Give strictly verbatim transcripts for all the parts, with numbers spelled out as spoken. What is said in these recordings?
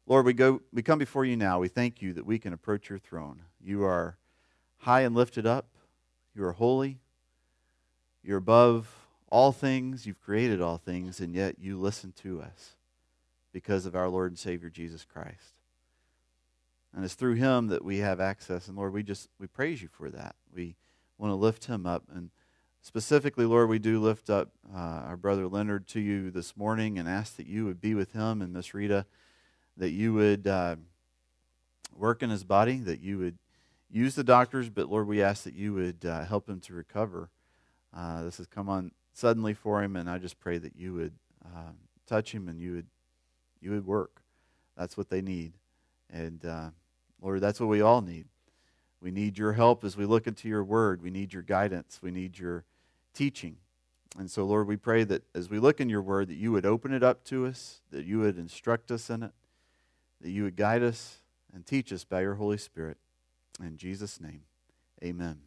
Lord, we go, we come before you now. We thank you that we can approach your throne. You are high and lifted up. You are holy. You're above all things. You've created all things, and yet you listen to us because of our Lord and Savior Jesus Christ. And it's through him that we have access. And Lord, we just we praise you for that. We want to lift him up. And specifically, Lord, we do lift up uh, our brother Leonard to you this morning and ask that you would be with him and Miss Rita, that you would uh, work in his body, that you would use the doctors, but Lord, we ask that you would uh, help him to recover. Uh, this has come on suddenly for him, and I just pray that you would uh, touch him and you would you would work. That's what they need. And uh, Lord, that's what we all need. We need your help as we look into your word. We need your guidance. We need your teaching. And so, Lord, we pray that as we look in your word, that you would open it up to us, that you would instruct us in it, that you would guide us and teach us by your Holy Spirit. In Jesus' name, amen.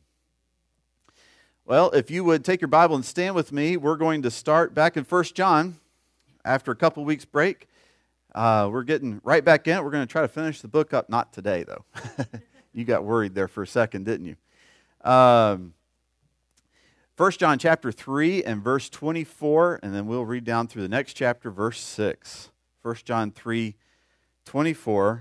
Well, if you would take your Bible and stand with me, we're going to start back in First John after a couple weeks break. Uh, we're getting right back in it. We're going to try to finish the book up. Not today, though. You got worried there for a second, didn't you? Um, First John chapter three and verse twenty-four, and then we'll read down through the next chapter, verse six. First John three, twenty-four,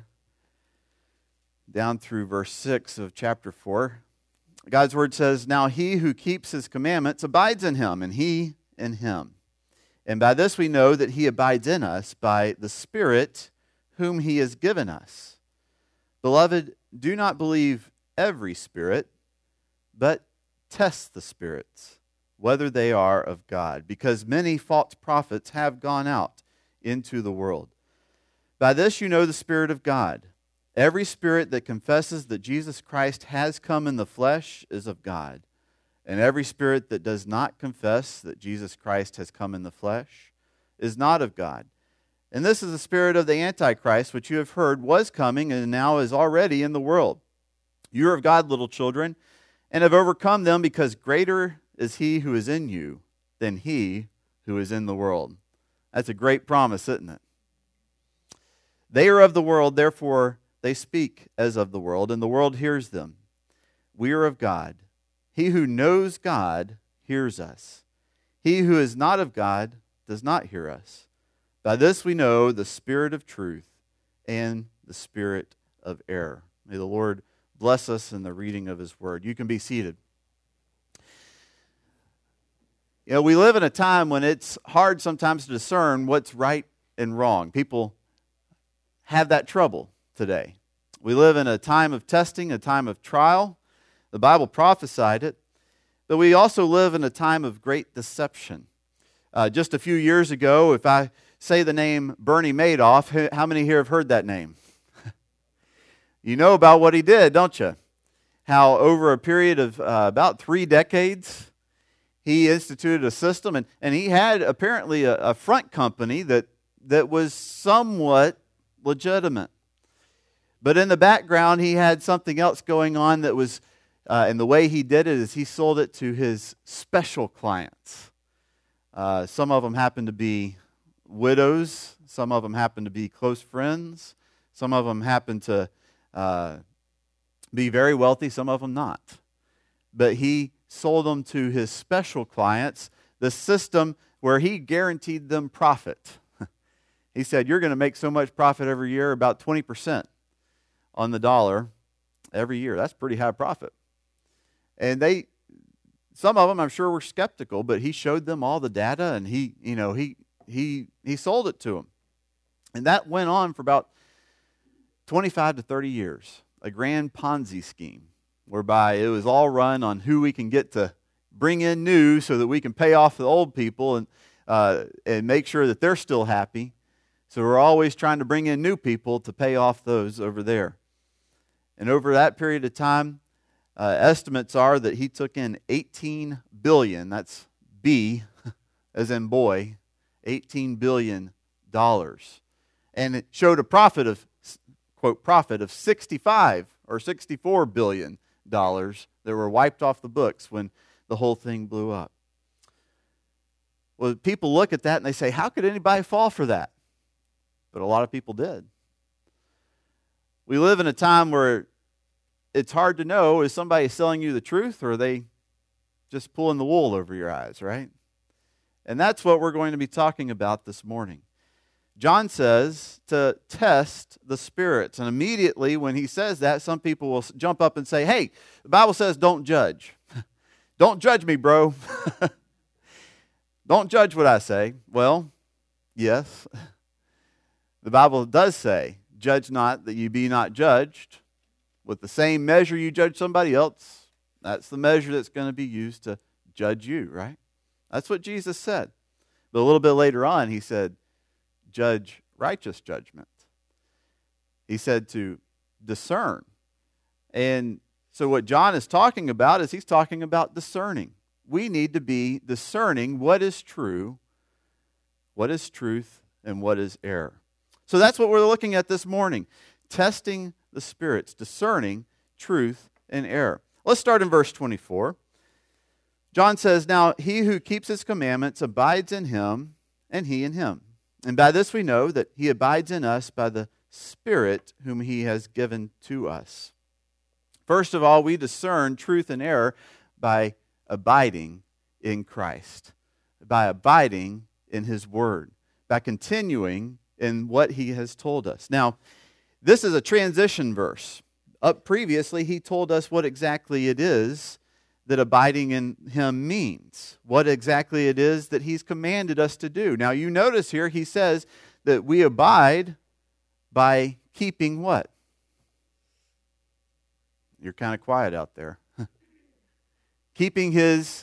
down through verse six of chapter four. God's word says, "Now he who keeps his commandments abides in him, and he in him. And by this we know that he abides in us, by the Spirit whom he has given us. Beloved, do not believe every spirit, but test the spirits, whether they are of God, because many false prophets have gone out into the world. By this you know the Spirit of God. Every spirit that confesses that Jesus Christ has come in the flesh is of God. And every spirit that does not confess that Jesus Christ has come in the flesh is not of God. And this is the spirit of the Antichrist, which you have heard was coming and now is already in the world. You are of God, little children, and have overcome them, because greater is he who is in you than he who is in the world." That's a great promise, isn't it? "They are of the world, therefore they speak as of the world, and the world hears them. We are of God. He who knows God hears us. He who is not of God does not hear us. By this we know the spirit of truth and the spirit of error." May the Lord bless us in the reading of his word. You can be seated. You know, we live in a time when it's hard sometimes to discern what's right and wrong. People have that trouble today. We live in a time of testing, a time of trial. The Bible prophesied it. But we also live in a time of great deception. Uh, just a few years ago, if I say the name Bernie Madoff, how many here have heard that name? You know about what he did, don't you? How over a period of uh, about three decades, he instituted a system, and, and he had apparently a, a front company that, that was somewhat legitimate. But in the background, he had something else going on that was, uh, and the way he did it is he sold it to his special clients. Uh, some of them happened to be widows. Some of them happened to be close friends. Some of them happened to uh, be very wealthy. Some of them not. But he sold them to his special clients, the system where he guaranteed them profit. He said, "You're going to make so much profit every year, about twenty percent on the dollar every year." That's pretty high profit. And they, some of them I'm sure were skeptical, but he showed them all the data, and he, you know, he he he sold it to them. And that went on for about twenty-five to thirty years, a grand Ponzi scheme, whereby it was all run on who we can get to bring in new so that we can pay off the old people and uh, and make sure that they're still happy. So we're always trying to bring in new people to pay off those over there. And over that period of time, uh, estimates are that he took in eighteen billion dollars, that's B as in boy, eighteen billion dollars. And it showed a profit of, quote, profit of sixty-five or sixty-four billion dollars that were wiped off the books when the whole thing blew up. Well, people look at that and they say, how could anybody fall for that? But a lot of people did. We live in a time where it's hard to know, is somebody selling you the truth or are they just pulling the wool over your eyes, right? And that's what we're going to be talking about this morning. John says to test the spirits. And immediately when he says that, some people will jump up and say, hey, the Bible says don't judge. Don't judge me, bro. Don't judge what I say. Well, yes. The Bible does say, judge not that you be not judged. With the same measure you judge somebody else, that's the measure that's going to be used to judge you, right? That's what Jesus said. But a little bit later on, he said, judge righteous judgment. He said to discern. And so what John is talking about is he's talking about discerning. We need to be discerning what is true, what is truth, and what is error. So that's what we're looking at this morning. Testing the spirits, discerning truth and error. Let's start in verse twenty-four. John says, now he who keeps his commandments abides in him, and he in him. And by this we know that he abides in us by the Spirit whom he has given to us. First of all, we discern truth and error by abiding in Christ, by abiding in his word, by continuing in what he has told us. Now, this is a transition verse. Up previously, he told us what exactly it is that abiding in him means, what exactly it is that he's commanded us to do. Now, you notice here he says that we abide by keeping what? You're kind of quiet out there. Keeping his,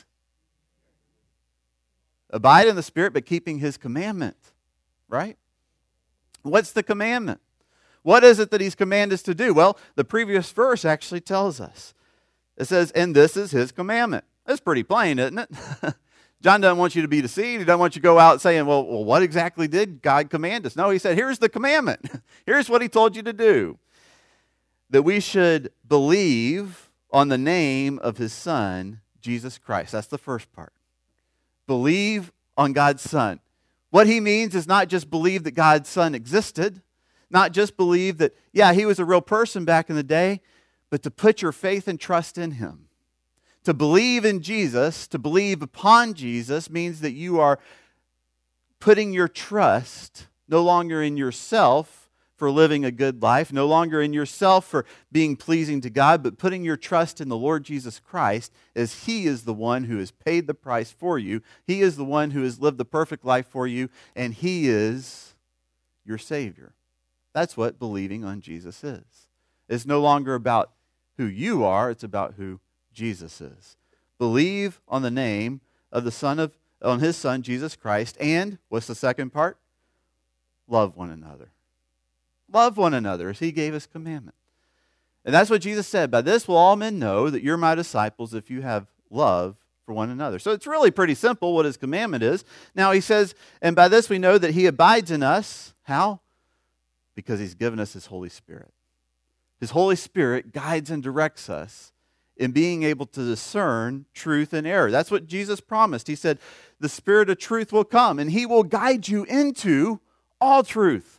abide in the Spirit, but keeping his commandment, right? What's the commandment? What is it that he's commanded us to do? Well, the previous verse actually tells us. It says, and this is his commandment. That's pretty plain, isn't it? John doesn't want you to be deceived. He doesn't want you to go out saying, well, well, what exactly did God command us? No, he said, here's the commandment. Here's what he told you to do. That we should believe on the name of his Son, Jesus Christ. That's the first part. Believe on God's Son. What he means is not just believe that God's Son existed, not just believe that, yeah, he was a real person back in the day, but to put your faith and trust in him. To believe in Jesus, to believe upon Jesus, means that you are putting your trust no longer in yourself for living a good life, no longer in yourself for being pleasing to God, but putting your trust in the Lord Jesus Christ, as he is the one who has paid the price for you. He is the one who has lived the perfect life for you, and he is your Savior. That's what believing on Jesus is. It's no longer about who you are, it's about who Jesus is. Believe on the name of the Son of, on his Son, Jesus Christ, and, what's the second part? Love one another. Love one another as he gave us commandment. And that's what Jesus said. By this will all men know that you're my disciples if you have love for one another. So it's really pretty simple what his commandment is. Now he says, and by this we know that he abides in us. How? Because he's given us his Holy Spirit. His Holy Spirit guides and directs us in being able to discern truth and error. That's what Jesus promised. He said, the Spirit of truth will come and he will guide you into all truth.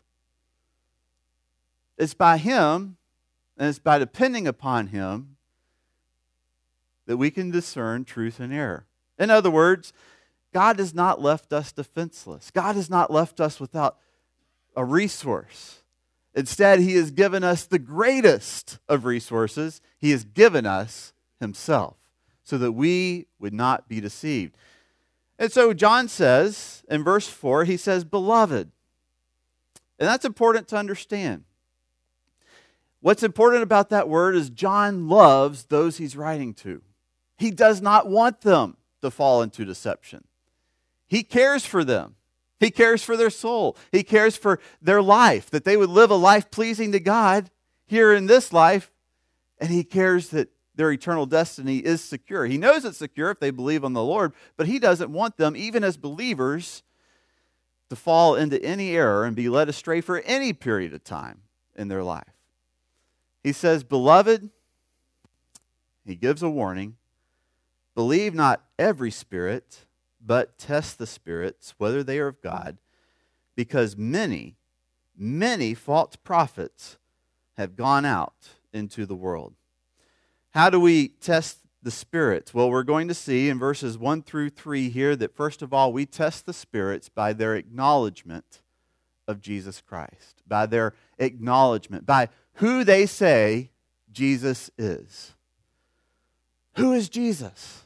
It's by him and it's by depending upon him that we can discern truth and error. In other words, God has not left us defenseless. God has not left us without a resource. Instead, he has given us the greatest of resources. He has given us himself so that we would not be deceived. And so John says in verse four, he says, beloved. And that's important to understand. What's important about that word is John loves those he's writing to. He does not want them to fall into deception. He cares for them. He cares for their soul. He cares for their life, that they would live a life pleasing to God here in this life, and he cares that their eternal destiny is secure. He knows it's secure if they believe on the Lord, but he doesn't want them, even as believers, to fall into any error and be led astray for any period of time in their life. He says, beloved, he gives a warning, believe not every spirit, but test the spirits, whether they are of God, because many, many false prophets have gone out into the world. How do we test the spirits? Well, we're going to see in verses one through three here that first of all, we test the spirits by their acknowledgement of Jesus Christ, by their acknowledgement, by who they say Jesus is. Who is Jesus?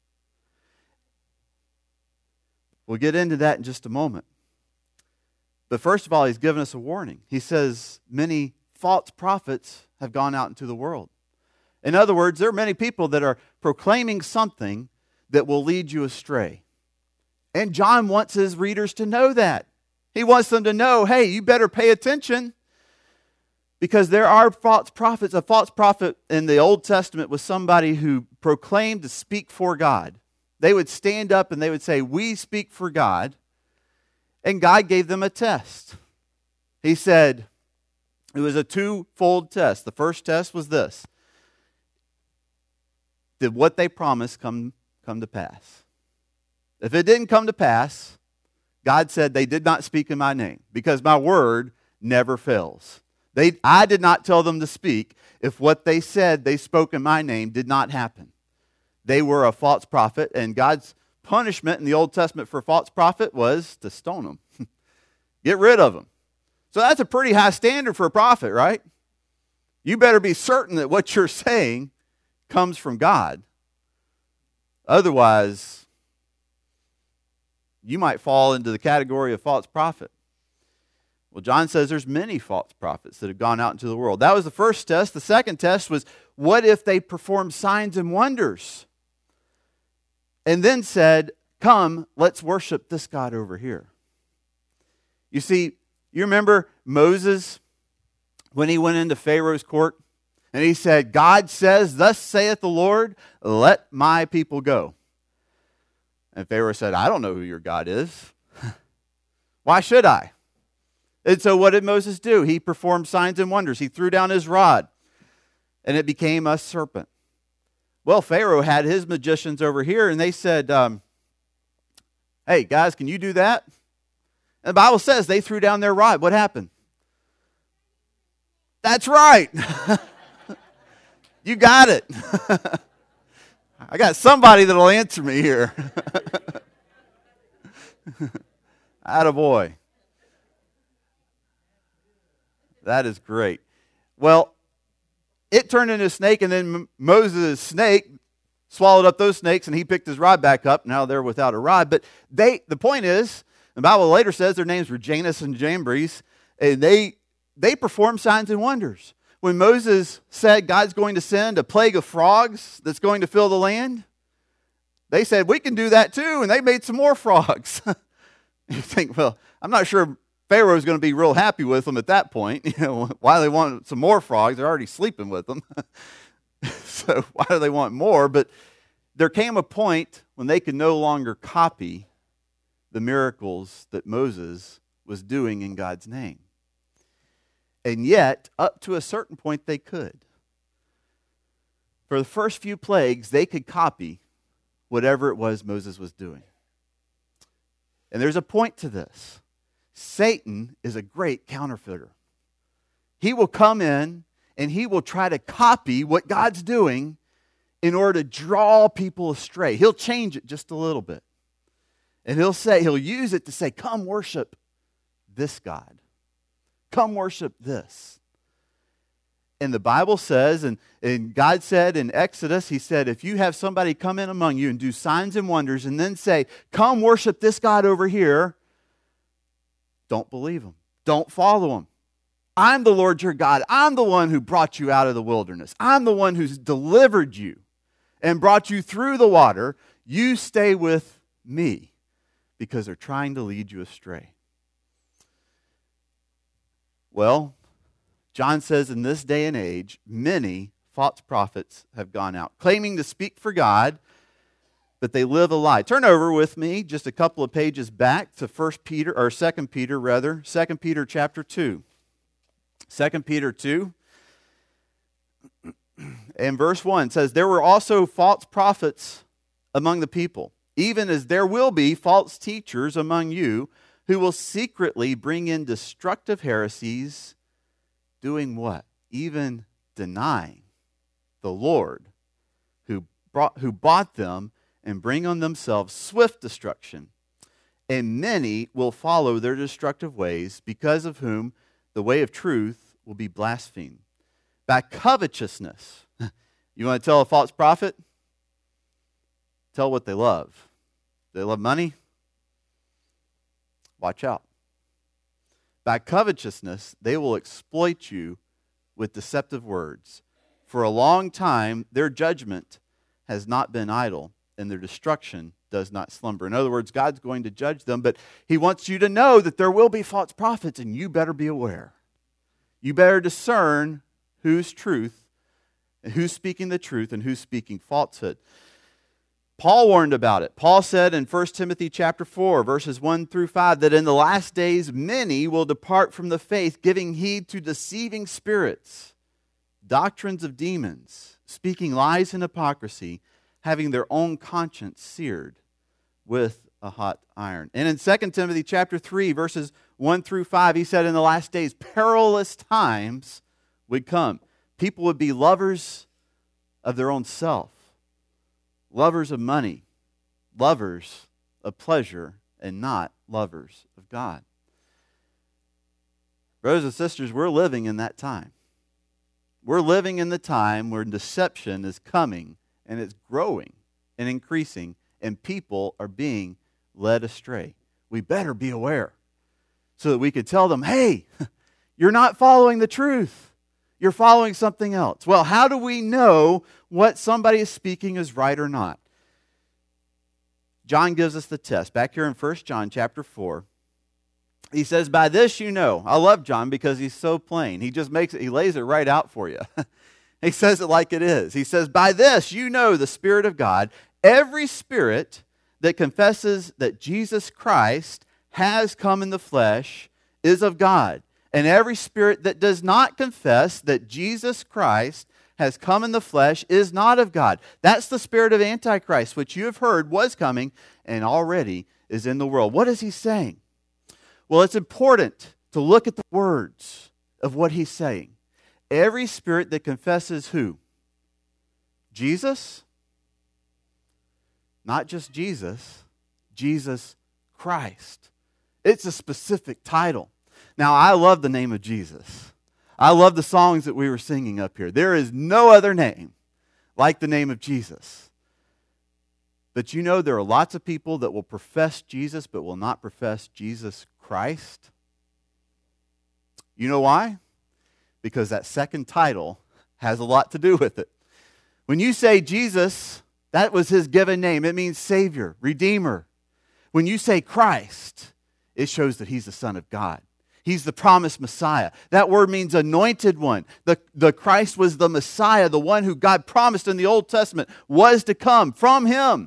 We'll get into that in just a moment. But first of all, he's given us a warning. He says many false prophets have gone out into the world. In other words, there are many people that are proclaiming something that will lead you astray. And John wants his readers to know that. He wants them to know, hey, you better pay attention because there are false prophets. A false prophet in the Old Testament was somebody who proclaimed to speak for God. They would stand up and they would say, we speak for God. And God gave them a test. He said, it was a two-fold test. The first test was this. Did what they promised come, come to pass? If it didn't come to pass, God said they did not speak in my name because my word never fails. They, I did not tell them to speak if what they said they spoke in my name did not happen. They were a false prophet, and God's punishment in the Old Testament for a false prophet was to stone them. Get rid of them. So that's a pretty high standard for a prophet, right? You better be certain that what you're saying comes from God. Otherwise, you might fall into the category of false prophet. Well, John says there's many false prophets that have gone out into the world. That was the first test. The second test was, what if they performed signs and wonders? And then said, come, let's worship this God over here. You see, you remember Moses when he went into Pharaoh's court? And he said, God says, thus saith the Lord, let my people go. And Pharaoh said, I don't know who your God is. Why should I? And so what did Moses do? He performed signs and wonders. He threw down his rod, and it became a serpent. Well, Pharaoh had his magicians over here, and they said, um, hey, guys, can you do that? And the Bible says they threw down their rod. What happened? That's right. You got it. I got somebody that'll answer me here. Attaboy. That is great. Well, it turned into a snake, and then Moses' snake swallowed up those snakes, and he picked his rod back up. Now they're without a rod. But they, the point is, the Bible later says their names were Janus and Jambres, and they they performed signs and wonders. When Moses said God's going to send a plague of frogs that's going to fill the land, they said, we can do that too, and they made some more frogs. You think, well, I'm not sure Pharaoh's going to be real happy with them at that point. You know, why they want some more frogs? They're already sleeping with them. So why do they want more? But there came a point when they could no longer copy the miracles that Moses was doing in God's name. And yet, up to a certain point, they could. For the first few plagues, they could copy whatever it was Moses was doing. And there's a point to this. Satan is a great counterfeiter. He will come in and he will try to copy what God's doing in order to draw people astray. He'll change it just a little bit. And he'll say, he'll use it to say, come worship this God. Come worship this. And the Bible says, and, and God said in Exodus, he said, if you have somebody come in among you and do signs and wonders and then say, come worship this God over here, don't believe him. Don't follow him. I'm the Lord your God. I'm the one who brought you out of the wilderness. I'm the one who's delivered you and brought you through the water. You stay with me because they're trying to lead you astray. Well, John says in this day and age, many false prophets have gone out, claiming to speak for God, but they live a lie. Turn over with me just a couple of pages back to First Peter, or Second Peter rather, Second Peter chapter two. Second Peter two, and verse one says, there were also false prophets among the people, even as there will be false teachers among you, who will secretly bring in destructive heresies, doing what? even denying the Lord who brought, who bought them, and bring on themselves swift destruction. And many will follow their destructive ways, because of whom the way of truth will be blasphemed. By covetousness, you want to tell a false prophet? Tell what they love. They love money? Watch out. By covetousness, they will exploit you with deceptive words. For a long time, their judgment has not been idle, and their destruction does not slumber. In other words, God's going to judge them, but He wants you to know that there will be false prophets, and you better be aware. You better discern who's truth, and who's speaking the truth, and who's speaking falsehood. Paul warned about it. Paul said in First Timothy chapter four, verses one through five, that in the last days many will depart from the faith, giving heed to deceiving spirits, doctrines of demons, speaking lies and hypocrisy, having their own conscience seared with a hot iron. And in Second Timothy chapter three, verses one through five, he said in the last days, perilous times would come. People would be lovers of their own self, lovers of money, lovers of pleasure, and not lovers of God. Brothers and sisters, we're living in that time. We're living in the time where deception is coming, and it's growing and increasing, and people are being led astray. We better be aware so that we could tell them, hey, you're not following the truth. You're following something else. Well, how do we know what somebody is speaking is right or not? John gives us the test. Back here in First John chapter four, he says, by this you know. I love John because he's so plain. He just makes it, he lays it right out for you. He says it like it is. He says, by this you know the Spirit of God. Every spirit that confesses that Jesus Christ has come in the flesh is of God. And every spirit that does not confess that Jesus Christ has come in the flesh is not of God. That's the spirit of Antichrist, which you have heard was coming and already is in the world. What is he saying? Well, it's important to look at the words of what he's saying. Every spirit that confesses who? Jesus? Not just Jesus, Jesus Christ. It's a specific title. Now, I love the name of Jesus. I love the songs that we were singing up here. There is no other name like the name of Jesus. But you know there are lots of people that will profess Jesus but will not profess Jesus Christ. You know why? Because that second title has a lot to do with it. When you say Jesus, that was his given name. It means Savior, Redeemer. When you say Christ, it shows that he's the Son of God. He's the promised Messiah. That word means anointed one. The, the Christ was the Messiah, the one who God promised in the Old Testament was to come from him.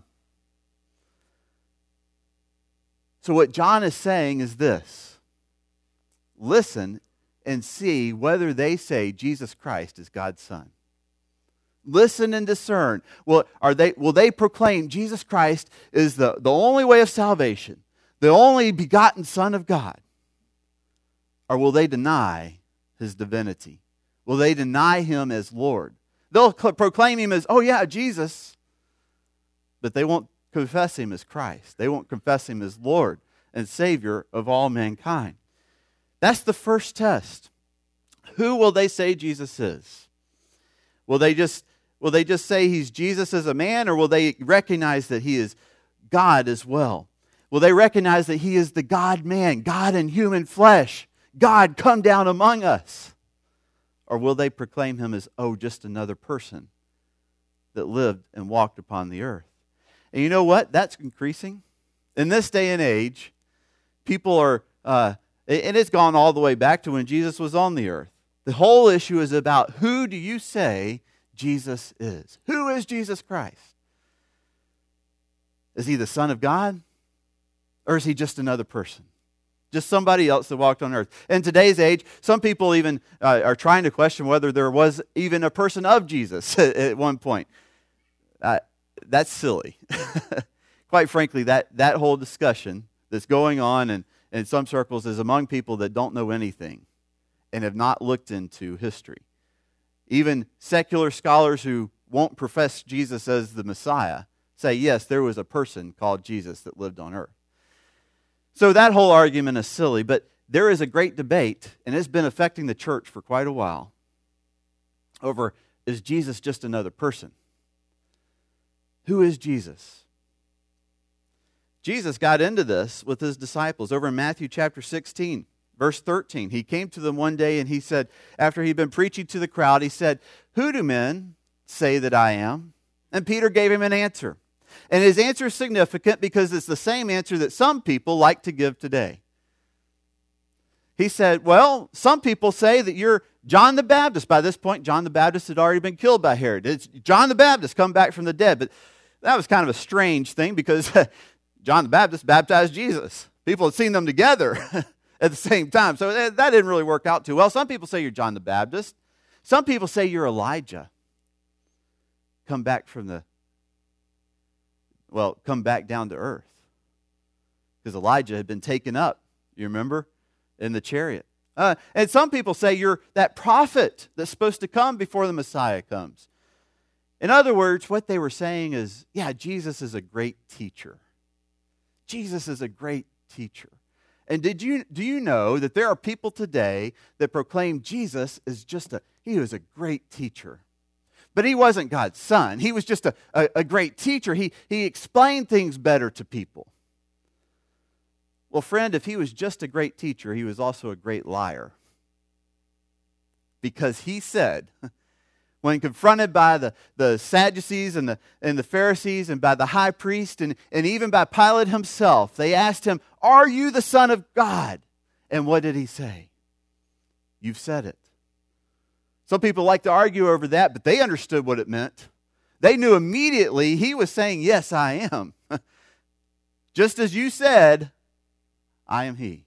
So what John is saying is this. Listen and see whether they say Jesus Christ is God's Son. Listen and discern. Well, are they, will they proclaim Jesus Christ is the, the only way of salvation, the only begotten Son of God? Or will they deny his divinity? Will they deny him as Lord? They'll proclaim him as, oh yeah, Jesus, but they won't confess him as Christ. They won't confess him as Lord and Savior of all mankind. That's the first test. Who will they say Jesus is? Will they just, will they just say he's Jesus as a man, or will they recognize that he is God as well? Will they recognize that he is the God-man, God in human flesh? God, come down among us. Or will they proclaim him as, oh, just another person that lived and walked upon the earth? And you know what? That's increasing. In this day and age, people are, uh, and it's gone all the way back to when Jesus was on the earth. The whole issue is about who do you say Jesus is? Who is Jesus Christ? Is he the Son of God? Or is he just another person? Just somebody else that walked on earth. In today's age, some people even uh, are trying to question whether there was even a person of Jesus at one point. Uh, that's silly. Quite frankly, that, that whole discussion that's going on in, in some circles is among people that don't know anything and have not looked into history. Even secular scholars who won't profess Jesus as the Messiah say, yes, there was a person called Jesus that lived on earth. So that whole argument is silly, but there is a great debate, and it's been affecting the church for quite a while, over, is Jesus just another person? Who is Jesus? Jesus got into this with his disciples over in Matthew chapter sixteen, verse thirteen. He came to them one day and he said, after he'd been preaching to the crowd, he said, "Who do men say that I am?" And Peter gave him an answer. And his answer is significant because it's the same answer that some people like to give today. He said, well, some people say that you're John the Baptist. By this point, John the Baptist had already been killed by Herod. It's John the Baptist come back from the dead. But that was kind of a strange thing because John the Baptist baptized Jesus. People had seen them together at the same time. So that, that didn't really work out too well. Some people say you're John the Baptist. Some people say you're Elijah. Come back from the, well, come back down to earth. Because Elijah had been taken up, you remember, in the chariot. Uh, and some people say you're that prophet that's supposed to come before the Messiah comes. In other words, what they were saying is, yeah, Jesus is a great teacher. Jesus is a great teacher. And did you do you know that there are people today that proclaim Jesus is just a, he was a great teacher. But he wasn't God's son. He was just a, a, a great teacher. He, he explained things better to people. Well, friend, if he was just a great teacher, he was also a great liar. Because he said, when confronted by the, the Sadducees and the, and the Pharisees and by the high priest and, and even by Pilate himself, they asked him, "Are you the Son of God?" And what did he say? "You've said it." Some people like to argue over that, but they understood what it meant. They knew immediately he was saying, "Yes, I am." Just as you said, I am he.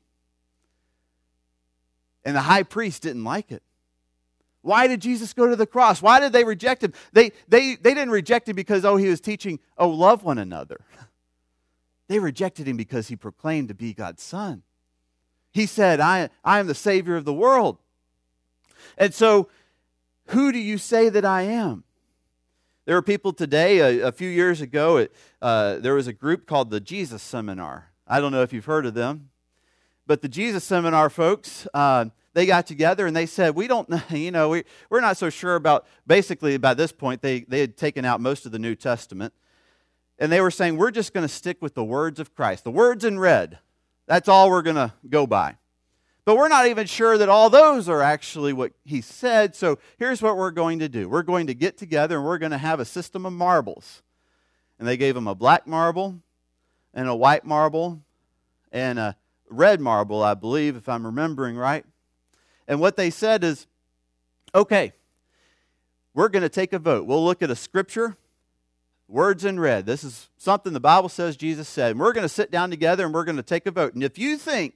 And the high priest didn't like it. Why did Jesus go to the cross? Why did they reject him? They, they, they didn't reject him because, oh, he was teaching, oh, love one another. They rejected him because he proclaimed to be God's son. He said, I, I am the Savior of the world. And so, who do you say that I am? There are people today, a, a few years ago, it, uh, there was a group called the Jesus Seminar. I don't know if you've heard of them. But the Jesus Seminar folks, uh, they got together and they said, we don't, you know, we, we're not so sure about, basically by this point, they, they had taken out most of the New Testament. And they were saying, we're just going to stick with the words of Christ. The words in red. That's all we're going to go by. But we're not even sure that all those are actually what he said. So here's what we're going to do. We're going to get together and we're going to have a system of marbles. And they gave them a black marble and a white marble and a red marble, I believe, if I'm remembering right. And what they said is, okay, we're going to take a vote. We'll look at a scripture, words in red. This is something the Bible says Jesus said. And we're going to sit down together and we're going to take a vote. And if you think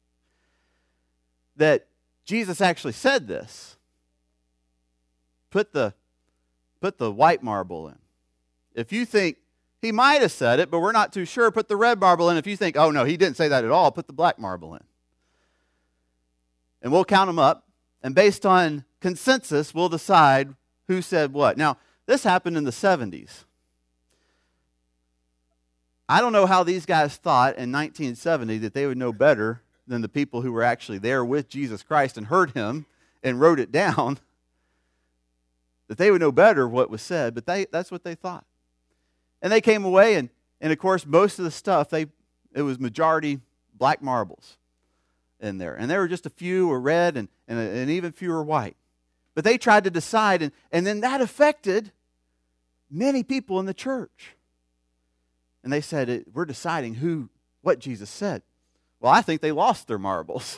that Jesus actually said this, put the, put the white marble in. If you think he might have said it, but we're not too sure, put the red marble in. If you think, oh no, he didn't say that at all, put the black marble in. And we'll count them up, and based on consensus, we'll decide who said what. Now, this happened in the seventies. I don't know how these guys thought in nineteen seventy that they would know better than the people who were actually there with Jesus Christ and heard him and wrote it down, that they would know better what was said, but they, that's what they thought. And they came away, and, and of course, most of the stuff, they it was majority black marbles in there. And there were just a few were red and, and, and even fewer white. But they tried to decide, and, and then that affected many people in the church. And they said, we're deciding who, what Jesus said. Well, I think they lost their marbles.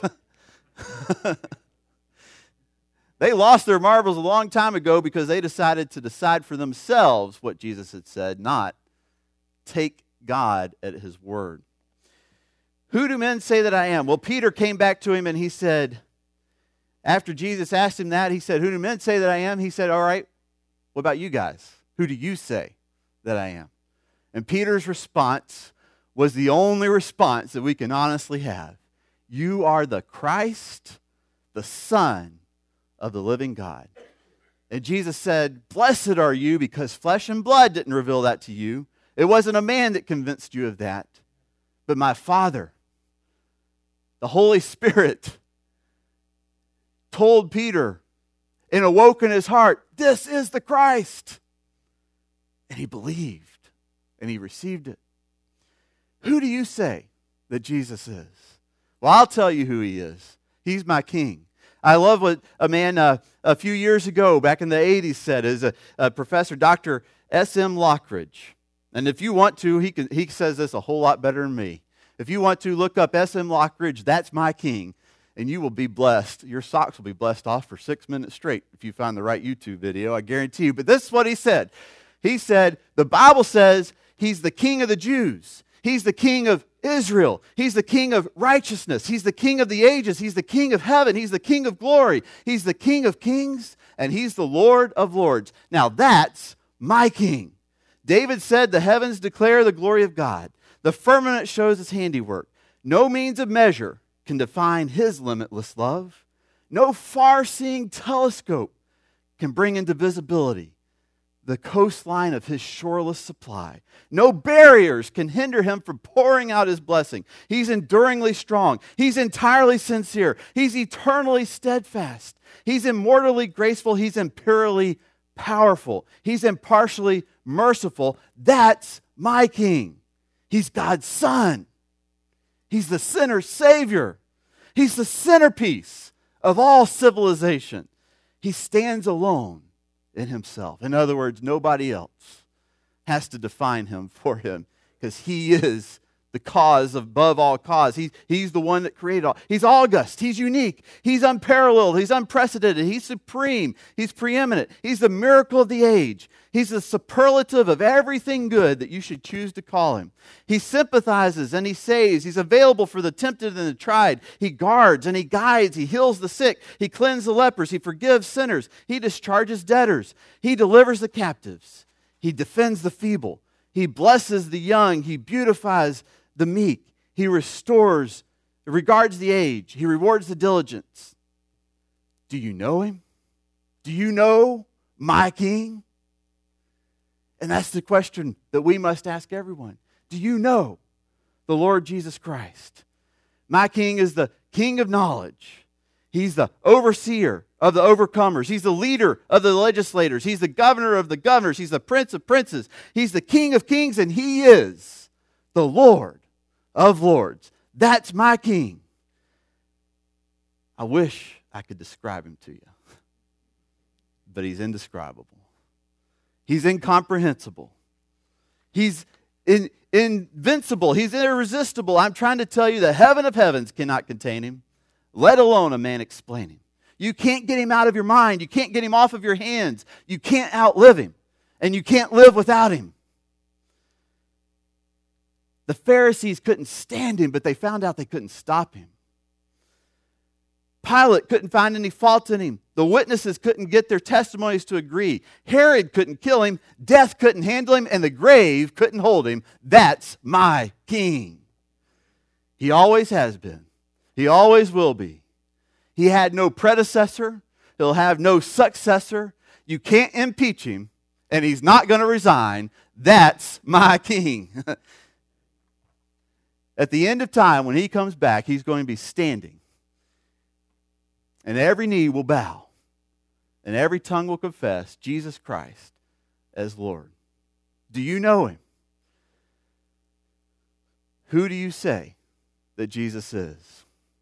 They lost their marbles a long time ago because they decided to decide for themselves what Jesus had said, not take God at his word. Who do men say that I am? Well, Peter came back to him and he said, after Jesus asked him that, he said, who do men say that I am? He said, all right, what about you guys? Who do you say that I am? And Peter's response was the only response that we can honestly have. You are the Christ, the Son of the living God. And Jesus said, blessed are you because flesh and blood didn't reveal that to you. It wasn't a man that convinced you of that, but my Father. The Holy Spirit told Peter and awoke in his heart, this is the Christ. And he believed and he received it. Who do you say that Jesus is? Well, I'll tell you who he is. He's my King. I love what a man uh, a few years ago, back in the eighties, said, is a, a professor, Doctor S M Lockridge. And if you want to, he can, he says this a whole lot better than me. If you want to look up S M Lockridge, that's my King, and you will be blessed. Your socks will be blessed off for six minutes straight if you find the right YouTube video, I guarantee you. But this is what he said. He said, the Bible says he's the King of the Jews. He's the King of Israel. He's the King of righteousness. He's the King of the ages. He's the King of heaven. He's the King of glory. He's the King of kings, and he's the Lord of lords. Now that's my King. David said, the heavens declare the glory of God. The firmament shows his handiwork. No means of measure can define his limitless love. No far-seeing telescope can bring into visibility the coastline of his shoreless supply. No barriers can hinder him from pouring out his blessing. He's enduringly strong. He's entirely sincere. He's eternally steadfast. He's immortally graceful. He's imperially powerful. He's impartially merciful. That's my King. He's God's Son. He's the sinner's Savior. He's the centerpiece of all civilization. He stands alone in himself. In other words, nobody else has to define him for him because he is the cause above all cause. He, he's the one that created all. He's august. He's unique. He's unparalleled. He's unprecedented. He's supreme. He's preeminent. He's the miracle of the age. He's the superlative of everything good that you should choose to call him. He sympathizes and he saves. He's available for the tempted and the tried. He guards and he guides. He heals the sick. He cleanses the lepers. He forgives sinners. He discharges debtors. He delivers the captives. He defends the feeble. He blesses the young. He beautifies the meek. He restores, regards the age. He rewards the diligence. Do you know him? Do you know my King? And that's the question that we must ask everyone. Do you know the Lord Jesus Christ? My King is the King of knowledge. He's the overseer of the overcomers. He's the leader of the legislators. He's the governor of the governors. He's the prince of princes. He's the King of kings, and he is the Lord of lords. That's my King. I wish I could describe him to you, but he's indescribable. He's incomprehensible. He's in, invincible. He's irresistible. I'm trying to tell you the heaven of heavens cannot contain him, let alone a man explain him. You can't get him out of your mind. You can't get him off of your hands. You can't outlive him, and you can't live without him. The Pharisees couldn't stand him, but they found out they couldn't stop him. Pilate couldn't find any fault in him. The witnesses couldn't get their testimonies to agree. Herod couldn't kill him. Death couldn't handle him, and the grave couldn't hold him. That's my King. He always has been. He always will be. He had no predecessor. He'll have no successor. You can't impeach him, and he's not going to resign. That's my King. At the end of time, when he comes back, he's going to be standing. And every knee will bow. And every tongue will confess Jesus Christ as Lord. Do you know him? Who do you say that Jesus is?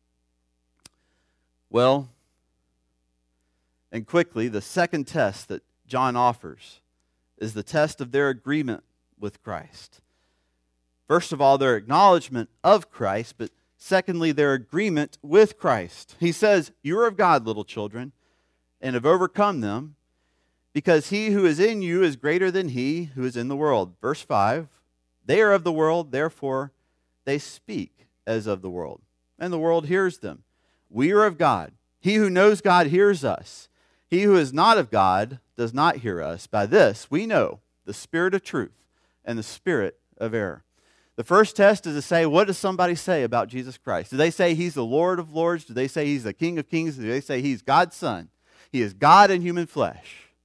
Well, and quickly, the second test that John offers is the test of their agreement with Christ. First of all, their acknowledgement of Christ, but secondly, their agreement with Christ. He says, you are of God, little children, and have overcome them, because he who is in you is greater than he who is in the world. Verse five, they are of the world, therefore they speak as of the world, and the world hears them. We are of God. He who knows God hears us. He who is not of God does not hear us. By this we know the spirit of truth and the spirit of error. The first test is to say, what does somebody say about Jesus Christ? Do they say he's the Lord of lords? Do they say he's the King of kings? Do they say he's God's Son? He is God in human flesh.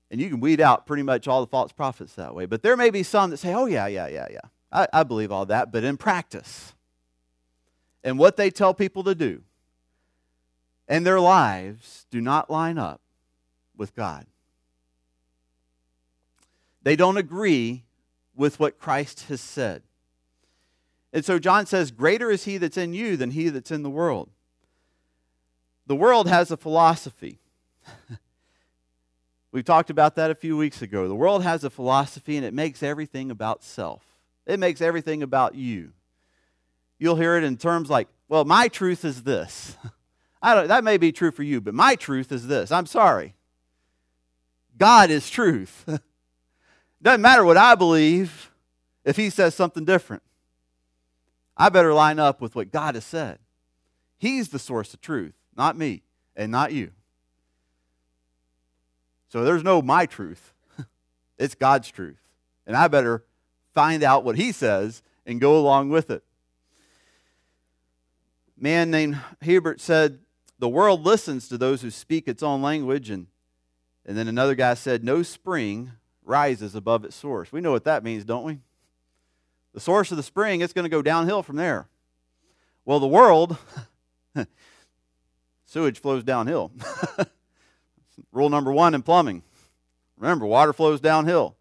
And you can weed out pretty much all the false prophets that way. But there may be some that say, oh, yeah, yeah, yeah, yeah. I, I believe all that. But in practice, and what they tell people to do, and their lives do not line up with God. They don't agree with what Christ has said. And so John says, greater is he that's in you than he that's in the world. The world has a philosophy. We talked about that a few weeks ago. The world has a philosophy, and it makes everything about self. It makes everything about you. You'll hear it in terms like, well, my truth is this. I don't, that may be true for you, but my truth is this. I'm sorry. God is truth. Doesn't matter what I believe if he says something different. I better line up with what God has said. He's the source of truth, not me and not you. So there's no my truth. It's God's truth. And I better find out what he says and go along with it. A man named Hebert said, the world listens to those who speak its own language. And, and then another guy said, no spring rises above its source. We know what that means, don't we? The source of the spring, it's going to go downhill from there. Well, the world, sewage flows downhill. Rule number one in plumbing. Remember, water flows downhill.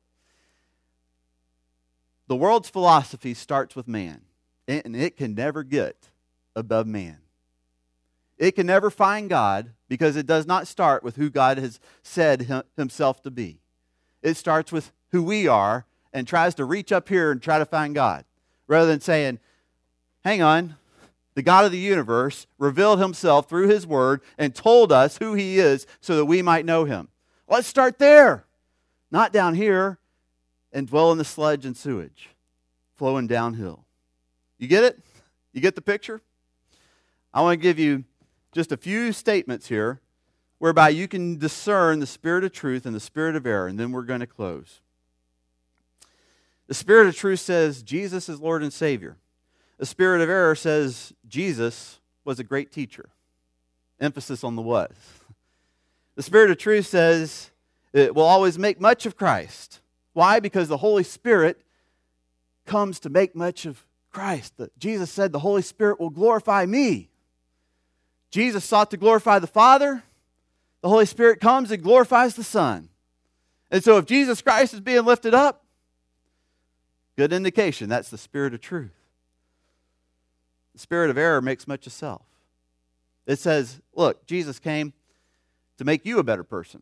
The world's philosophy starts with man, and it can never get above man. It can never find God because it does not start with who God has said himself to be. It starts with who we are and tries to reach up here and try to find God, rather than saying, hang on, the God of the universe revealed himself through his word and told us who he is so that we might know him. Let's start there, not down here and dwell in the sludge and sewage flowing downhill. You get it? You get the picture? I want to give you just a few statements here whereby you can discern the spirit of truth and the spirit of error, and then we're going to close. The spirit of truth says Jesus is Lord and Savior. The spirit of error says Jesus was a great teacher. Emphasis on the was. The spirit of truth says it will always make much of Christ. Why? Because the Holy Spirit comes to make much of Christ. Jesus said the Holy Spirit will glorify me. Jesus sought to glorify the Father. The Holy Spirit comes and glorifies the Son. And so if Jesus Christ is being lifted up, good indication that's the spirit of truth. The spirit of error makes much of self. It says, look, Jesus came to make you a better person.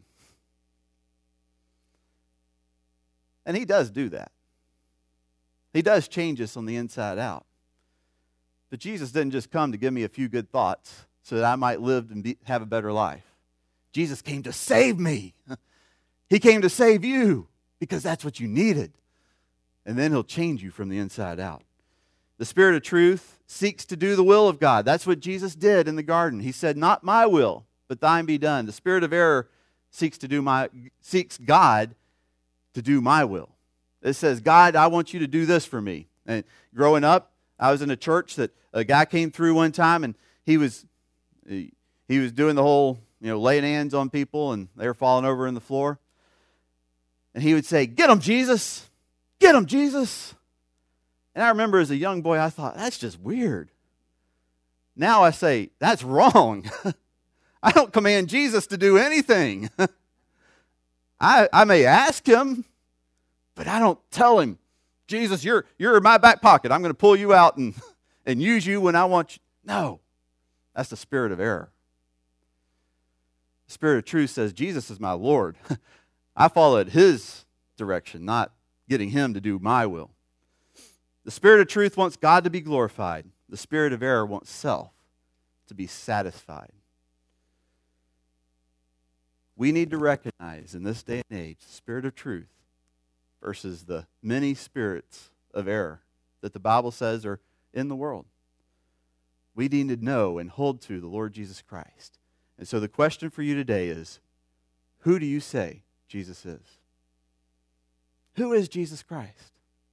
And he does do that. He does change us on the inside out. But Jesus didn't just come to give me a few good thoughts so that I might live and be, have a better life. Jesus came to save me. He came to save you because that's what you needed. And then he'll change you from the inside out. The spirit of truth seeks to do the will of God. That's what Jesus did in the garden. He said, not my will, but thine be done. The spirit of error seeks to do my seeks God to do my will. It says, God, I want you to do this for me. And growing up, I was in a church that a guy came through one time, and he was he, he was doing the whole, you know, laying hands on people, and they were falling over in the floor. And he would say, get them, Jesus. Get them, Jesus. And I remember as a young boy, I thought, that's just weird. Now I say, that's wrong. I don't command Jesus to do anything. I, I may ask him, but I don't tell him, Jesus, you're, you're in my back pocket. I'm going to pull you out and, and use you when I want you. No, that's the spirit of error. The spirit of truth says, Jesus is my Lord. I followed his direction, not getting him to do my will. The spirit of truth wants God to be glorified. The spirit of error wants self to be satisfied. We need to recognize in this day and age the spirit of truth versus the many spirits of error that the Bible says are in the world. We need to know and hold to the Lord Jesus Christ. And so the question for you today is, who do you say Jesus is? Who is Jesus Christ?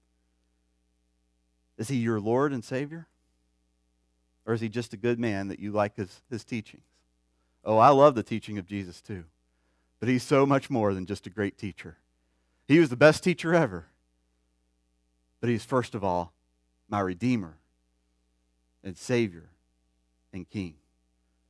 Is he your Lord and Savior? Or is he just a good man that you like his, his teachings? Oh, I love the teaching of Jesus too. But he's so much more than just a great teacher. He was the best teacher ever. But he's first of all my Redeemer and Savior and King.